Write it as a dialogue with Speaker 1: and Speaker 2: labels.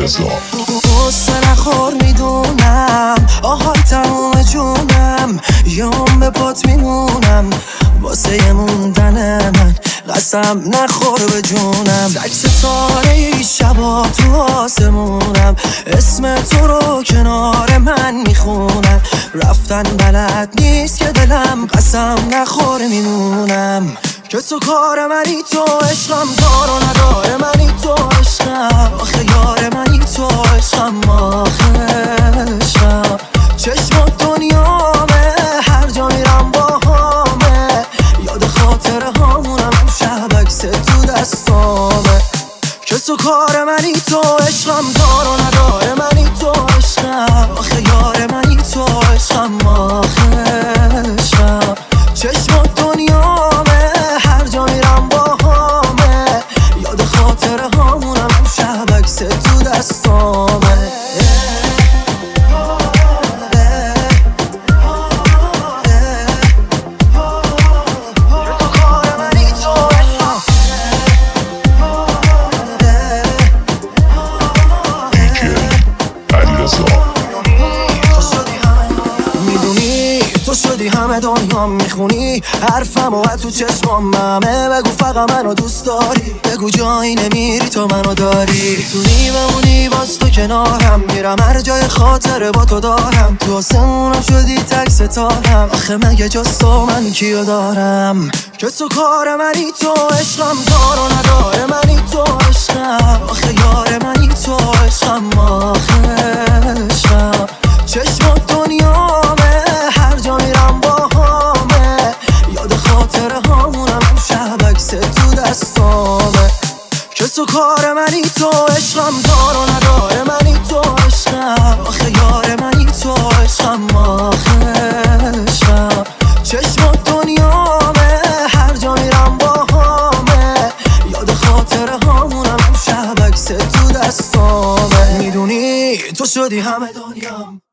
Speaker 1: قصه نخور میدونم، آهای تموم جونم، یوم به پات میمونم واسه موندن من، قسم نخور به جونم. تک ستاره ای شبا تو آسمونم، اسم تو رو کنار من میخونم، رفتن بلد نیست که دلم، قسم نخور میمونم که تو کار منی، تو عشقم دار و نداره منی، تو عشقم آخه یار منی، تو عشقم آخه عشقم. چشمات دنیامه، هر جا میرم با همه، یاد خاطره هامونم، شب عکس تو دستامه که تو کار منی، تو عشقم دار و نداره منی، تو عشقم آخه یار منی، تو عشقم آخه عشقم. چشمات دنیامه، هر جا میرم با همه، یاد خاطره هامونم، شب عکس تو دستامه. تو شدی همه دنیا میخونی حرفم و تو چشمام همه، بگو فقط منو دوست داری، بگو جایی نمیری تو منو داری، میتونی بمونی باز تو کنارم، میرم هر جای خاطره با تو دارم، تو آسمونم شدی تک ستارم، آخه مگه جز تو من کیو دارم که تو کار منی، تو عشقم دار و نداره منی، تو عشقم آخه یار منی، تو عشقم آخه عشقم. چشمات دنیامه، هر جا میرم با همه، یاد خاطره هامونم، شب عکس تو دستامه که تو کار منی، تو عشقم دار و نداره منی، تو عشقم آخه یار منی، تو عشقم آخه عشقم. چشمات دنیامه، هر جا میرم با همه، یاد خاطره هامونم، شب عکس تو دستامه. میدونی تو شدی همه دنیام.